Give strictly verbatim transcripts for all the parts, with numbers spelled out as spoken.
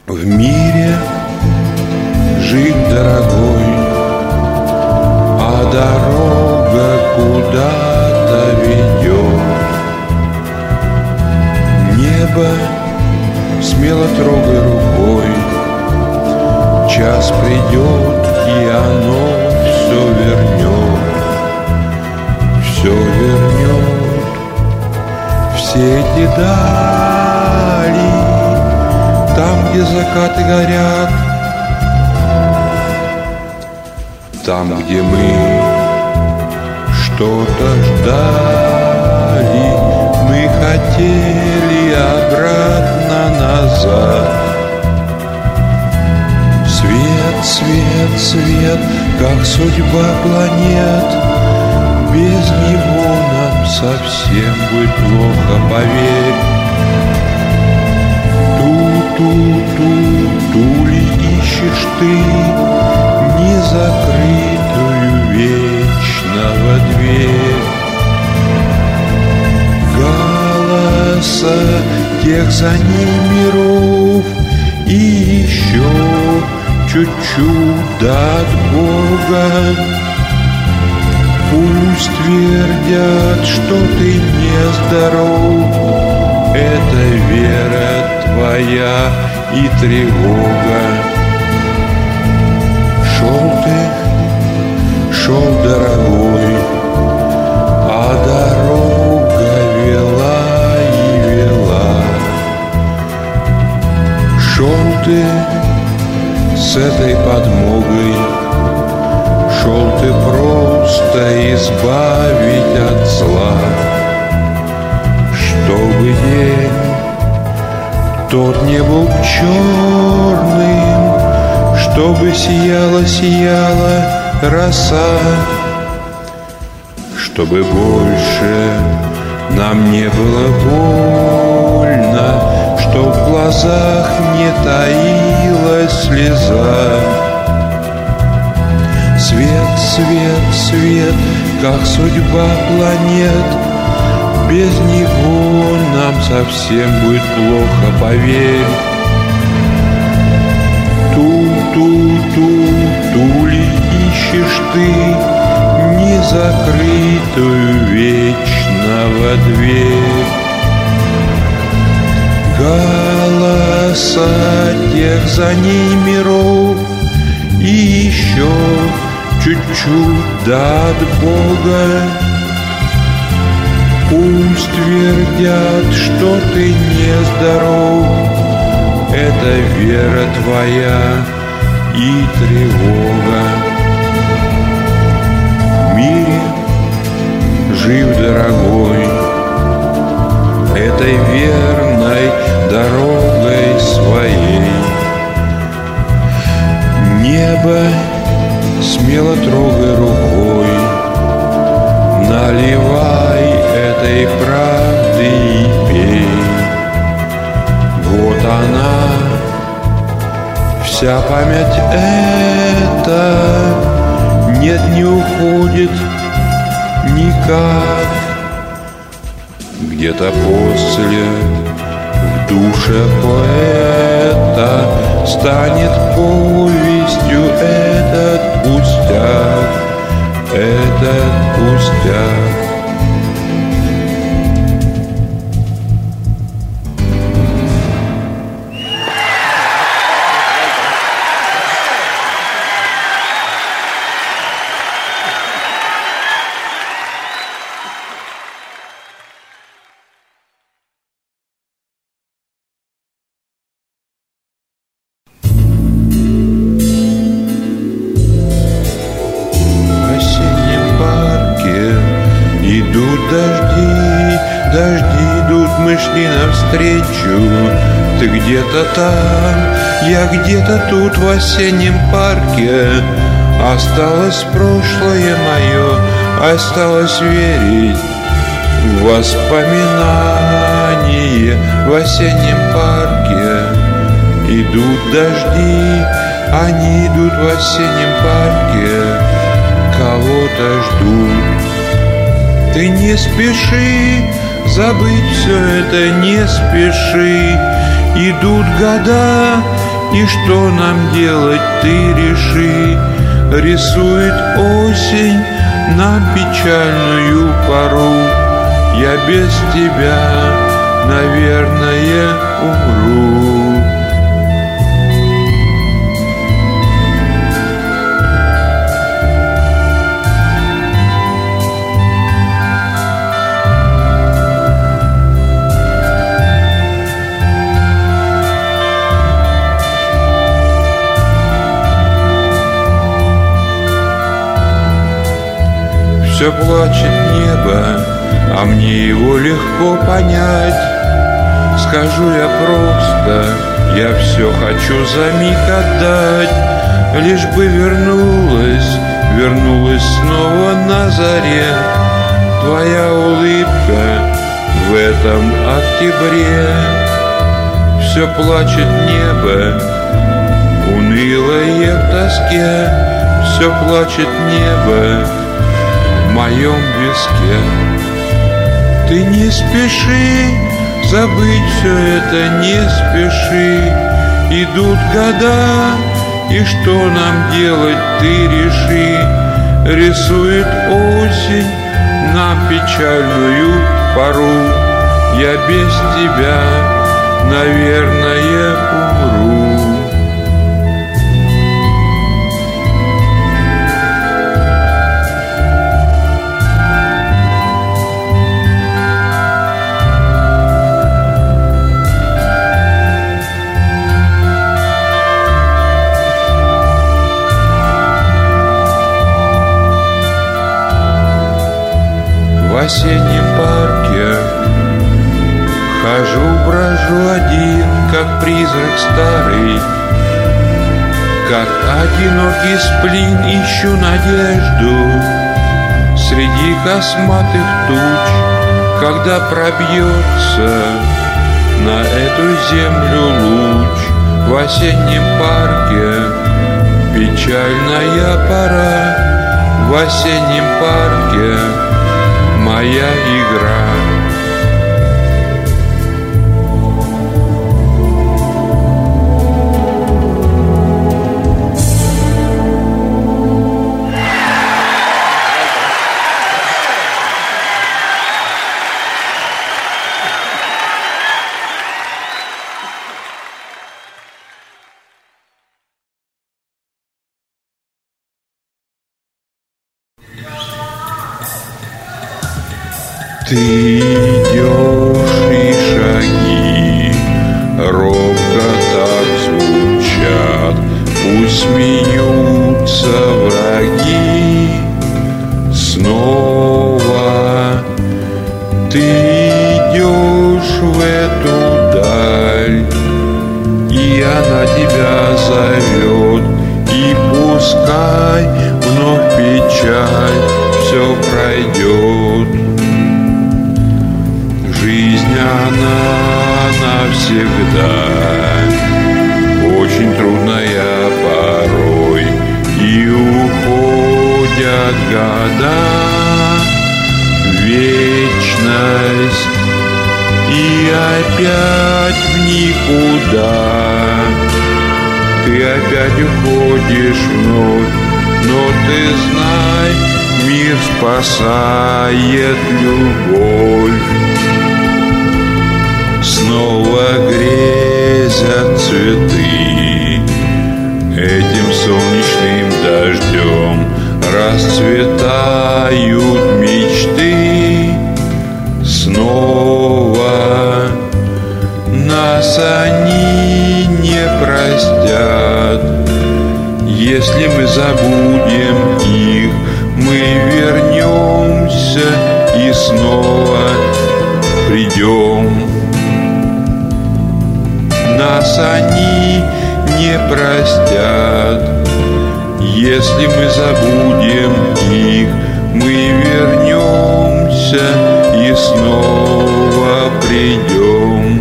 В мире жить, дорогой, а дорога куда-то ведет. Небо смело трогай рукой, час придет, и оно все вернет, все вернет. Все эти дали, там, где закаты горят, там, где мы что-то ждали, мы хотели обратно назад. Свет, свет, свет, как судьба планет, без него нам совсем будет плохо, поверь. Ту-ту-ту, ли ищешь ты незакрытую вечного дверь? Голоса тех за ним миров и еще чуть-чуть от Бога. Пусть твердят, что ты нездоров, это вера твоя и тревога. Шел ты, шел, дорогой, а дорога вела и вела. Шел ты с этой подмогой, шел ты просто избавить от зла, чтобы день тот не был черным, чтобы сияла-сияла роса, чтобы больше нам не было больно, чтоб в глазах не таилась слеза. Свет, свет, свет, как судьба планет, без него нам совсем будет плохо, поверь. Ту-ту-ту, ту ли ищешь ты незакрытую вечного дверь? Голоса тех за ней миров и еще чуть-чуть от Бога. Пусть твердят, что ты нездоров, это вера твоя и тревога. В мире жив, дорогой, этой верной дорогой своей. Небо смело трогай рукой, наливай этой правды и пей. Вот она, вся память эта, нет, не уходит никак. Где-то после в душе поэта станет повестью этот пустяк, этот пустяк. Дожди, дожди идут, мы шли навстречу. Ты где-то там, я где-то тут в осеннем парке. Осталось прошлое мое, осталось верить в воспоминание. В осеннем парке идут дожди, они идут в осеннем парке, кого-то ждут. Ты не спеши забыть все это, не спеши. Идут года, И что нам делать, ты реши. Рисует осень нам печальную пору. Я без тебя, наверное, умру. Все плачет небо, а мне его легко понять. Скажу я просто, я все хочу за миг отдать. Лишь бы вернулась, вернулась снова на заре твоя улыбка в этом октябре. Все плачет небо, унылое в тоске. Все плачет небо в моем виске. Ты не спеши, забыть все это не спеши. Идут года, и что нам делать, ты реши. Рисует осень нам печальную пору. Я без тебя, наверное, умру. В осеннем парке хожу, брожу один, как призрак старый. Как одинокий сплин ищу надежду среди косматых туч. Когда пробьется на эту землю луч. В осеннем парке печальная пора. В осеннем парке моя игра. Ты идешь, и шаги робко так звучат. Пусть смеются враги. Снова ты идешь в эту даль, и она тебя зовет. И пускай вновь печаль все пройдет. Жизнь она навсегда очень трудная порой, и уходят года в вечность, и опять в никуда. Ты опять уходишь вновь, но ты знай, мир спасает любовь. Снова грезят цветы этим солнечным дождем. Расцветают мечты. Снова нас они не простят. Если мы забудем их, мы вернемся и снова придем. Нас они не простят. Если мы забудем их, мы вернемся и снова придем.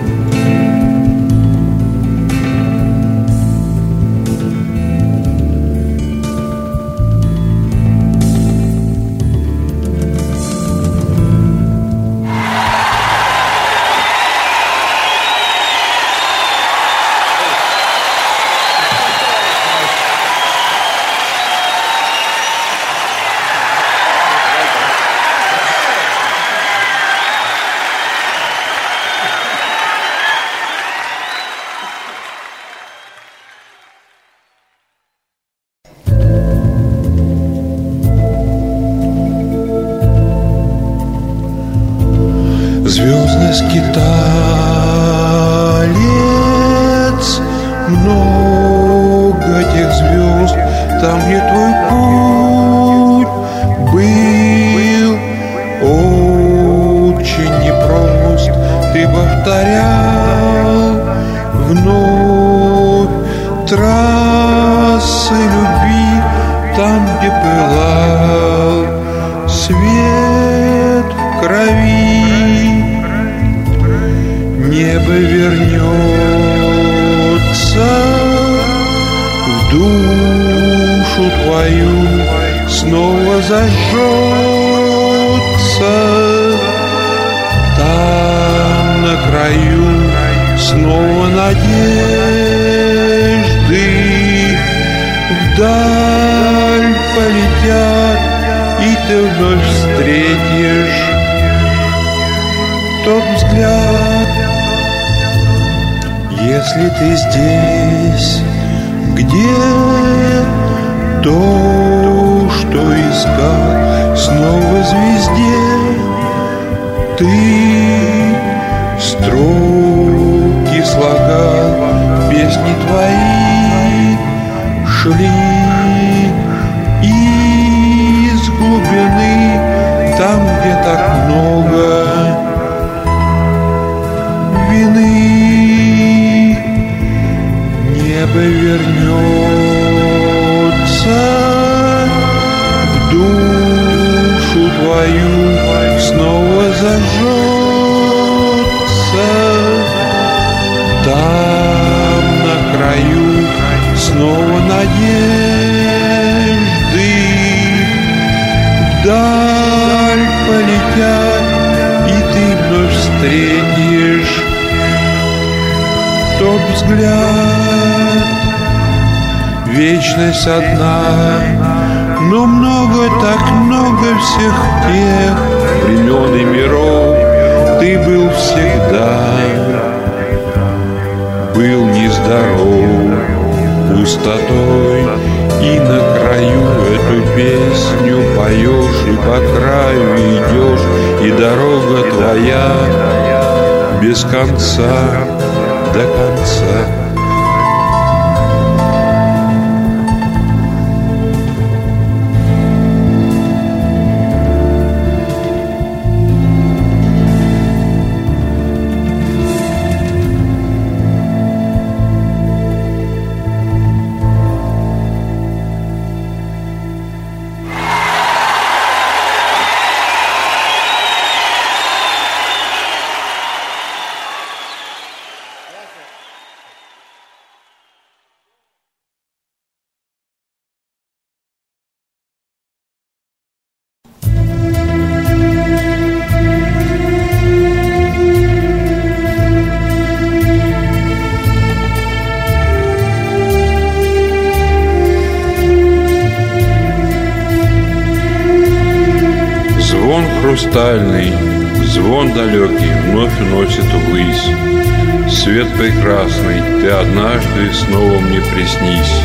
скиталец, много тех звезд, там, где твой путь был очень непрост. Ты повторял вновь трассы любви, там, где пылал свет в крови. Небо вернется в душу твою, снова зажжется там на краю, снова надежды вдаль полетят, и ты вновь встретишь тот взгляд. Если ты здесь, где то, что искал, снова звезде ты строки слагал, песни твои шли из глубины, там, где так много вины. Небо вернется в душу твою, снова зажжется там на краю, снова надежды вдаль полетят, и ты вновь встретишь тот взгляд. Вечность одна, но много, так много всех тех времен и миров. Ты был всегда, был нездоров пустотой, и на краю эту песню поешь, и по краю идешь, и дорога твоя без конца до конца. Звон хрустальный, звон далекий вновь уносит ввысь. Свет прекрасный, ты однажды снова мне приснись.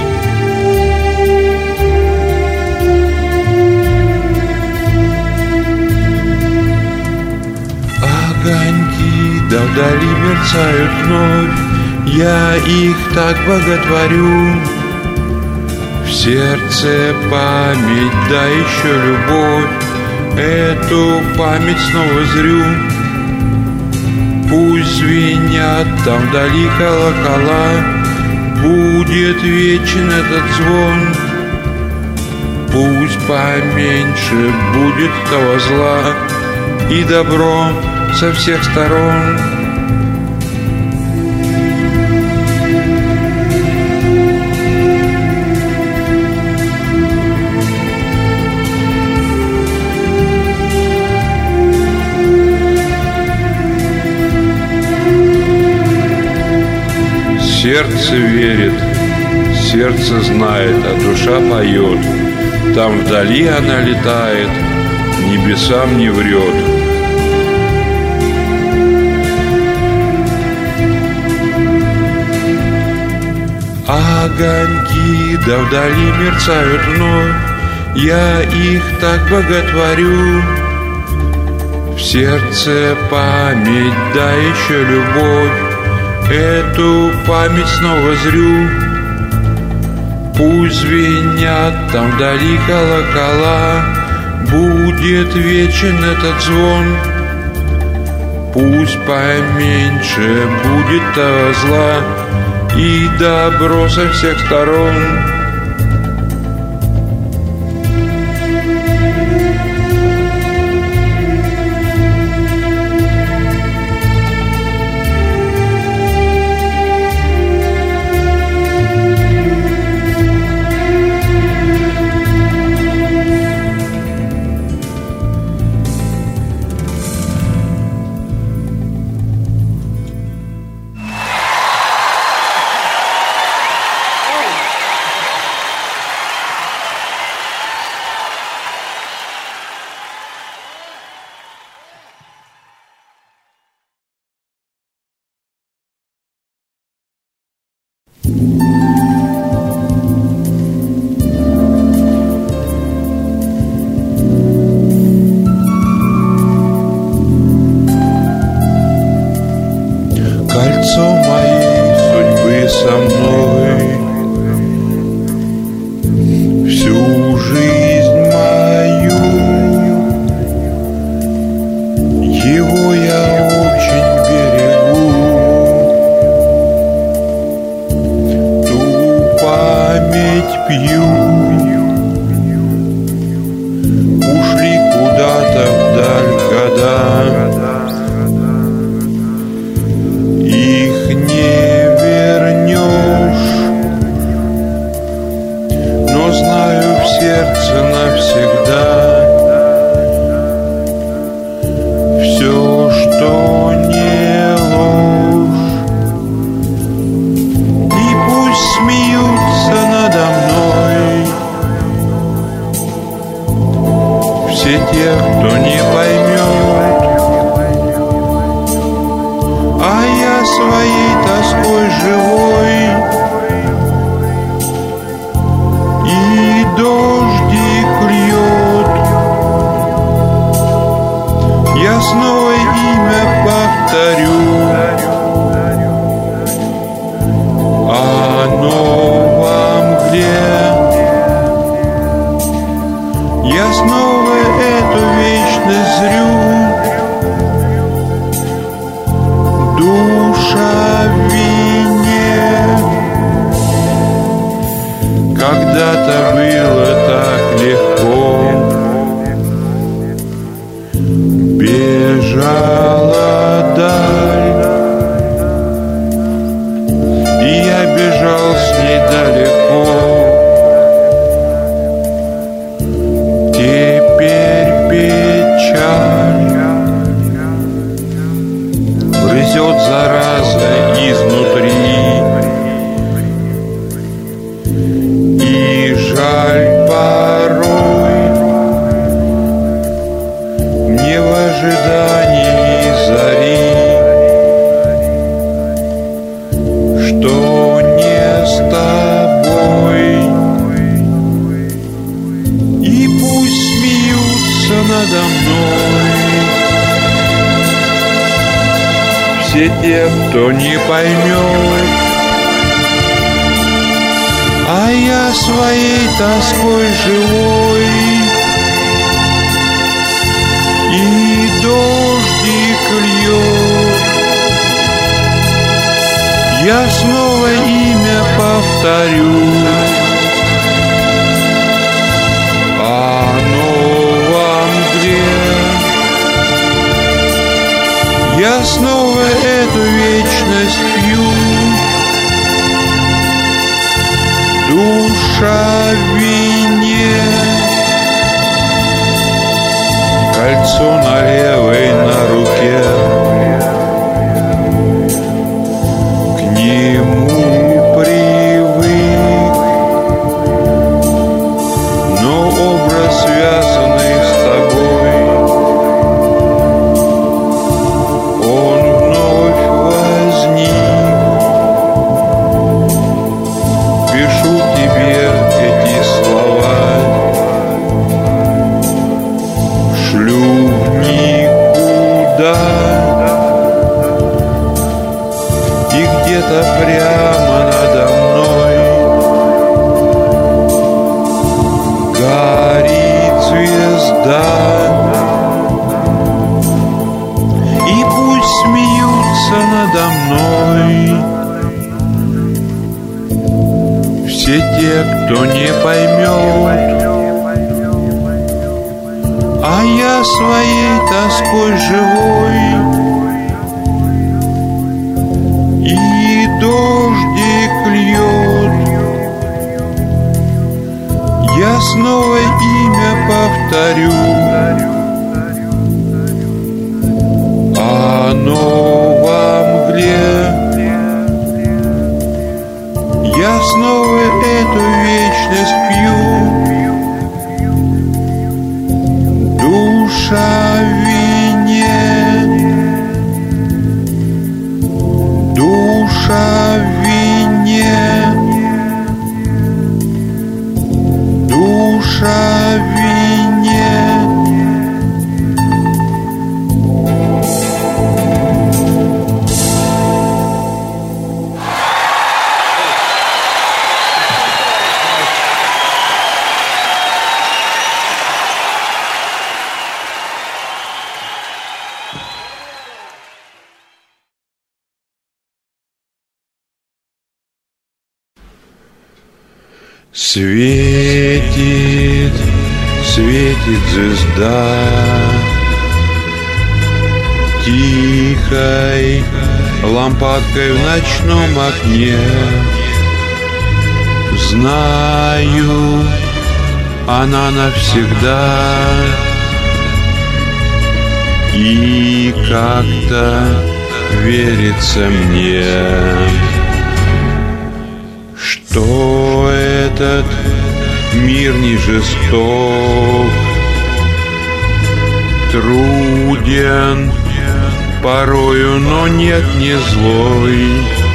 Огоньки да вдали мерцают вновь, я их так боготворю. В сердце память, да еще любовь, эту память снова зрю. Пусть звенят там вдали колокола, будет вечен этот звон. Пусть поменьше будет того зла и добро со всех сторон. Сердце верит, сердце знает, а душа поет. Там вдали она летает, небесам не врет. Огоньки да вдали мерцают вновь, я их так боготворю. В В сердце память, да еще любовь, эту память снова зрю. Пусть звенят там вдали колокола, будет вечен этот звон. Пусть поменьше будет того зла и добро со всех сторон. Кольцо моей судьбы со мной всю жизнь мою, его я очень берегу. Ту память пью, ушли куда-то вдаль года, их не вернешь, но знаю в сердце навсегда все, что не ложь. И пусть смеются надо мной все те, кто не поймет, а я своей тоской живой, и дождик льет. Я снова имя повторю, оно во мгле. Я снова эту вечность зрю. Душа в вине. Когда-то было так легко, бежала даль, и я бежал с ней далеко. Теперь печаль грызет зараза изнутри, и жаль порой мне в ожидании зари, что не с тобой. И пусть смеются надо мной все те, кто не поймет, а я своей тоской живой, и дождик льет. Я снова имя повторю, оно во мгле. Я снова эту вечность пью. Душа в вине. Кольцо на левой на руке, к нему привык, но образ, связанный с тобой, он вновь возник. Пишу тебе эти слова, шлю в Нику. все те, кто не поймет. А я своей тоской живой, и дождик льет. Я снова имя повторю, оно во мгле. Я снова эту вечность пью. Душа в вине, душа в вине, душа в вине. Светит, светит звезда тихой лампадкой в ночном окне. Знаю, она навсегда, и как-то верится мне, что этот мир не жесток, труден порою, но нет, не злой.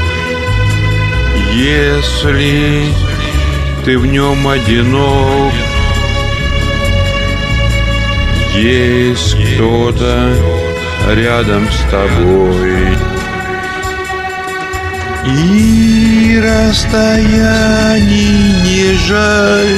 Если ты в нем одинок, есть кто-то рядом с тобой. И расстояний не жаль,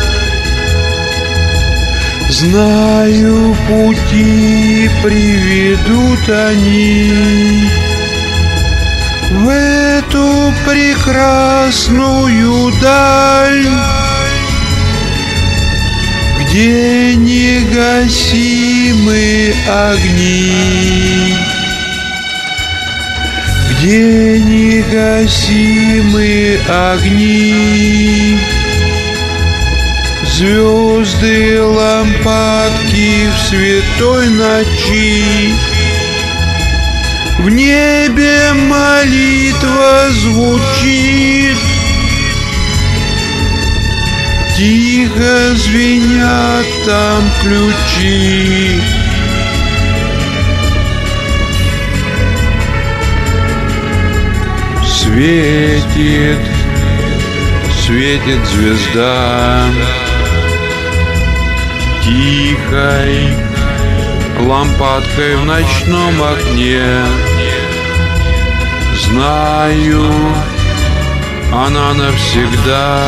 знаю, пути приведут они в эту прекрасную даль, где негасимы огни, где негасимы огни, звезды, лампадки в святой ночи. В небе молитва звучит, тихо звенят там ключи. Светит, светит звезда тихой лампадкой в ночном окне. Знаю, она навсегда,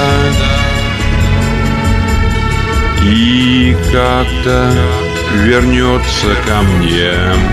и как-то вернется ко мне.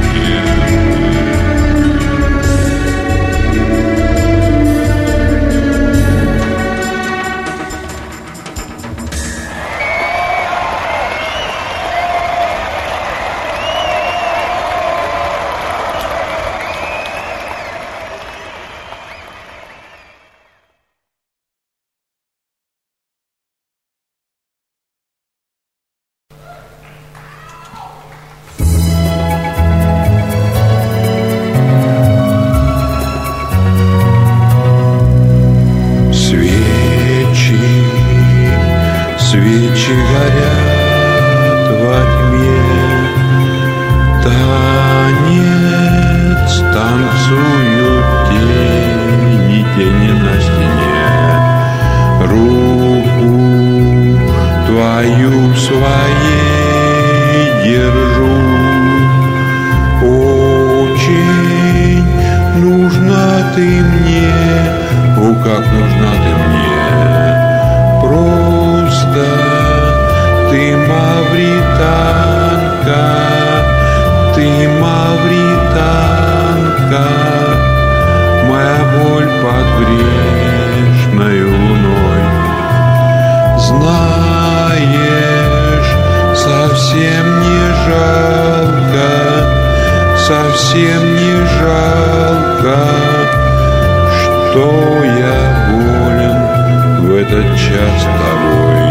Свечи горят во тьме, танец танцуют тени, тени на стене. Руку твою своей держу, очень нужна ты мне, о, как нужна ты мне. Просто ты мавританка, ты мавританка, моя боль под грешной луной. совсем не жалко, что я болен в этот час тобой.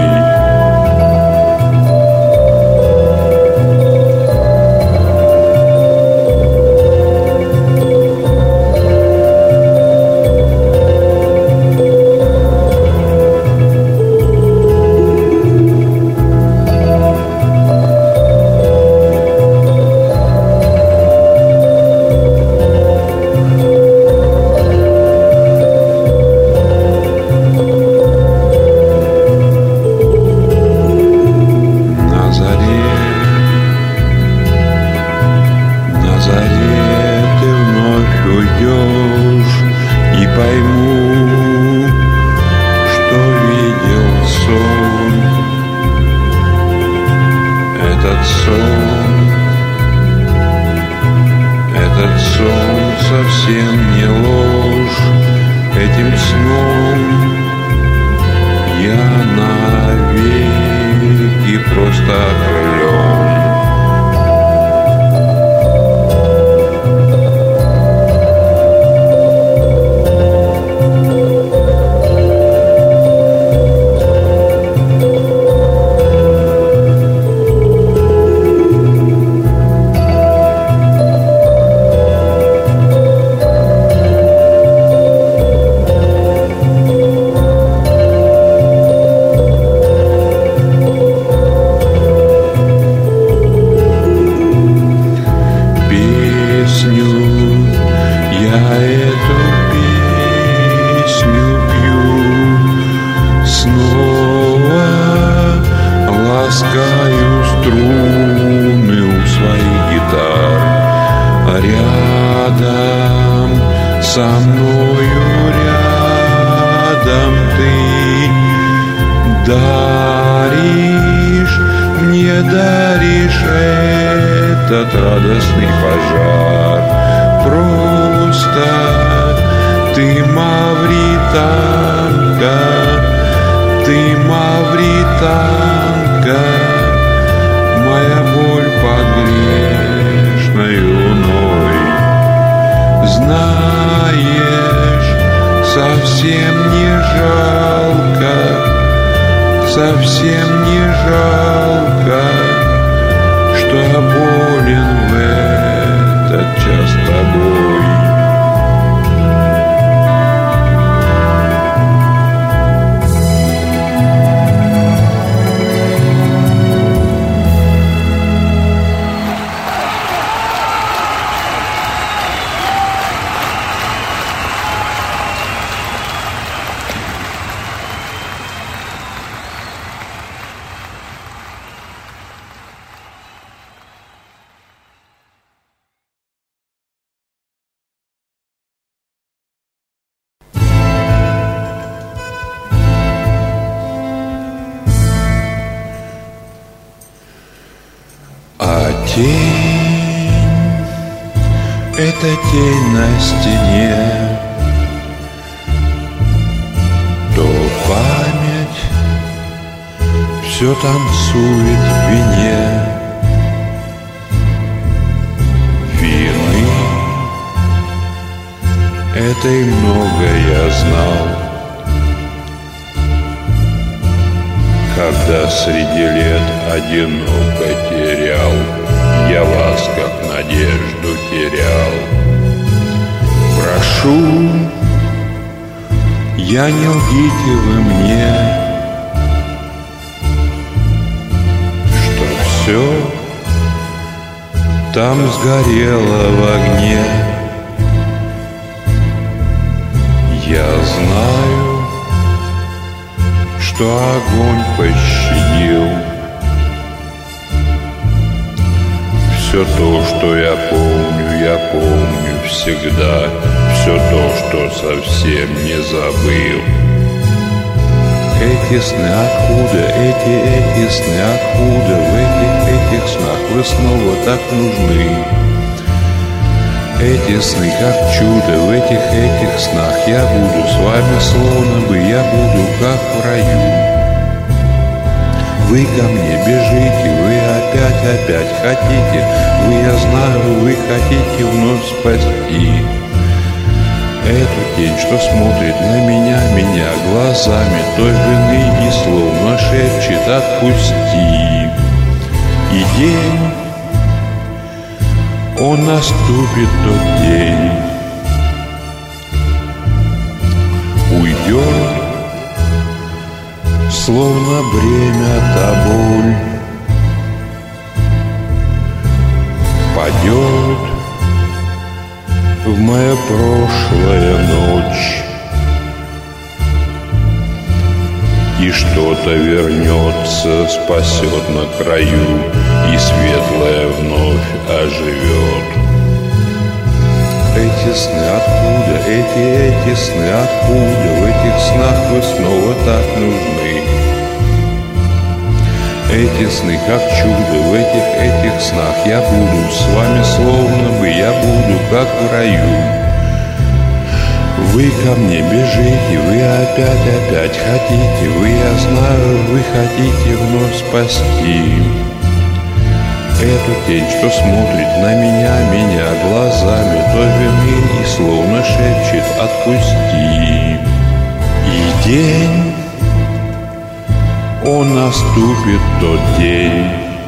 Тень — это тень на стене, то память все танцует в вине. Вины этой много я знал, когда среди лет одиноко терял я вас, как надежду терял. Прошу, я не лгите вы мне, что все там сгорело в огне. Я знаю, что огонь пощадил все то, что я помню, я помню всегда, все то, что совсем не забыл. Эти сны откуда, эти, эти сны откуда, в этих, этих снах вы снова так нужны. Эти сны как чудо, в этих, этих снах я буду с вами словно бы, я буду как в раю. Вы ко мне бежите, вы опять опять хотите, вы, я знаю, вы хотите вновь спасти эту тень, что смотрит на меня, меня глазами той вины и словно шепчет отпусти. И день, он наступит тот день, уйдет, словно бремя та боль, падет в мое прошлое ночь, и что-то вернется, спасет на краю, и светлое вновь оживет. Эти сны откуда, эти, эти сны откуда, в этих снах вы снова так нужны. Эти сны как чудо, в этих, этих снах я буду с вами, словно бы я буду как в раю. Вы ко мне бежите, вы опять, опять хотите, вы, я знаю, вы хотите вновь спасти эту тень, что смотрит на меня, меня глазами той вины и словно шепчет отпусти. И день, он наступит тот день,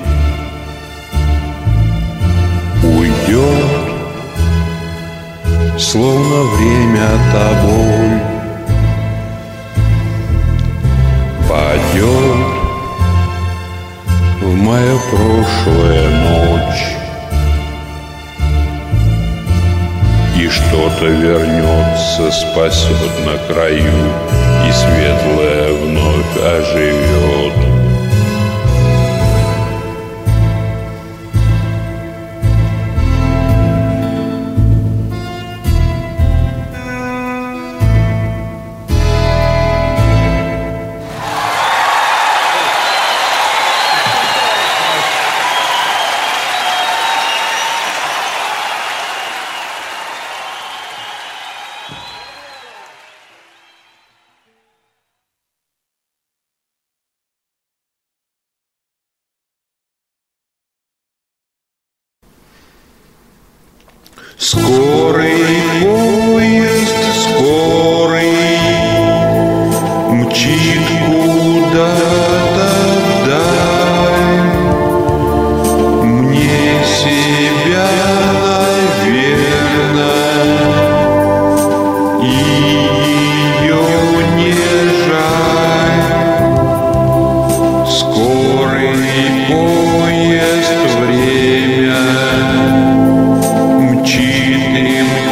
уйдет, словно время та боль, падет в мое прошлое ночь, и что-то вернется, спасет на краю, и светлое вновь оживет. Скорый поезд, скорый, мчит куда-то вдаль. Мне себя, наверно, и ее не жаль. Скорый поезд, время мчит им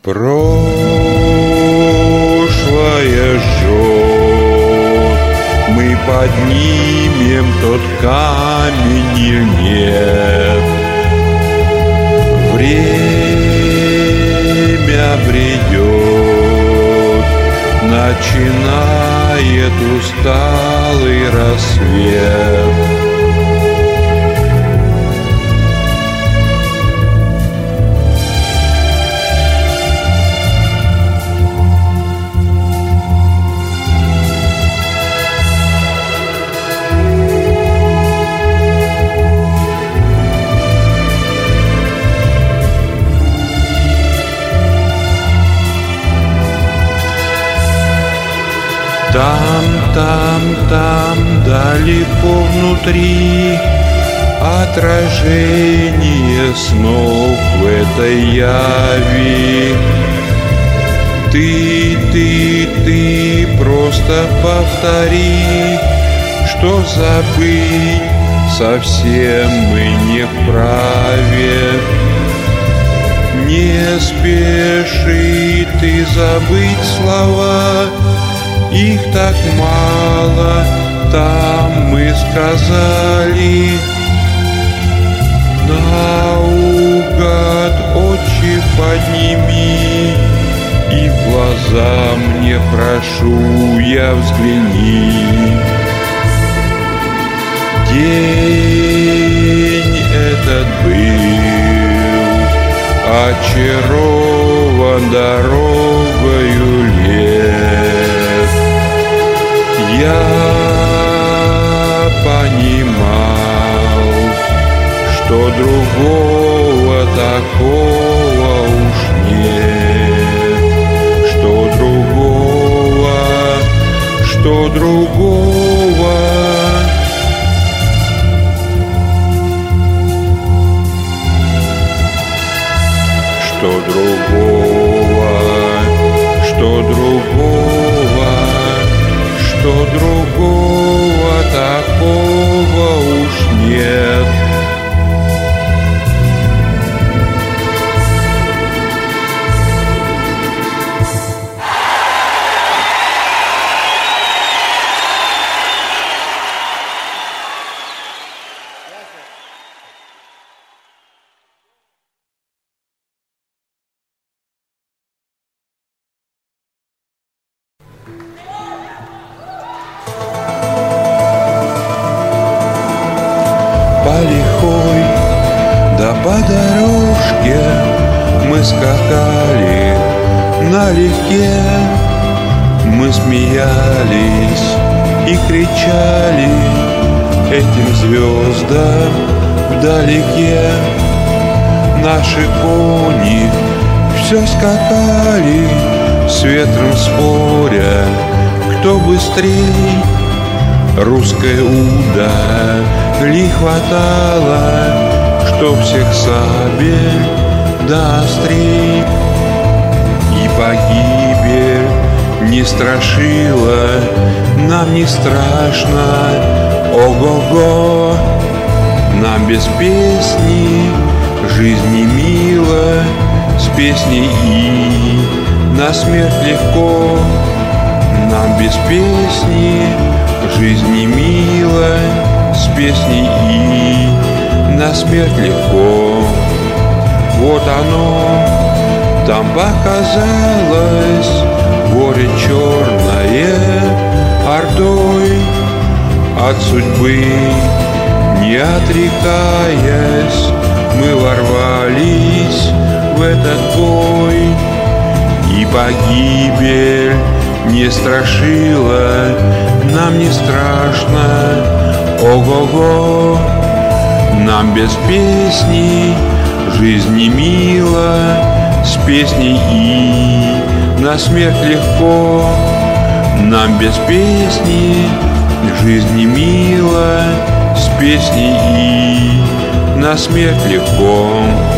Прошлое жжет, мы поднимем тот камень или нет? Время бредет, начинает усталый рассвет. Там, там, там, далеко внутри отражение снов в этой яви. Ты, ты, ты просто повтори, что забыть совсем мы не вправе. Не спеши ты забыть слова, их так мало, там мы сказали. Наугад очи подними, и в глаза мне, прошу я, взгляни. День этот был очарован дорогою лет. Я понимал, что другого такого уж нет, что другого, что другого. Что другого, что другого, что другого такого уж нет. По лихой, да по дорожке мы скакали налегке. Мы смеялись и кричали этим звездам вдалеке. Наши кони все скакали, с ветром споря, кто быстрей. Русская удали хватало, что всех сабель да острей. И погибель не страшила, нам не страшно, ого-го. Нам без песни жизнь не мила, с песней и на смерть легко. Нам без песни жизнь не мила, с песней и на смерть легко. Вот оно, там показалось горе черное ордой. От судьбы не отрекаясь, мы ворвались в этот бой. И погибель не страшила, нам не страшно, ого-го. Нам без песни жизнь не мила, с песней и на смерть легко. Нам без песни жизнь не мила, с песней и на смерть легко.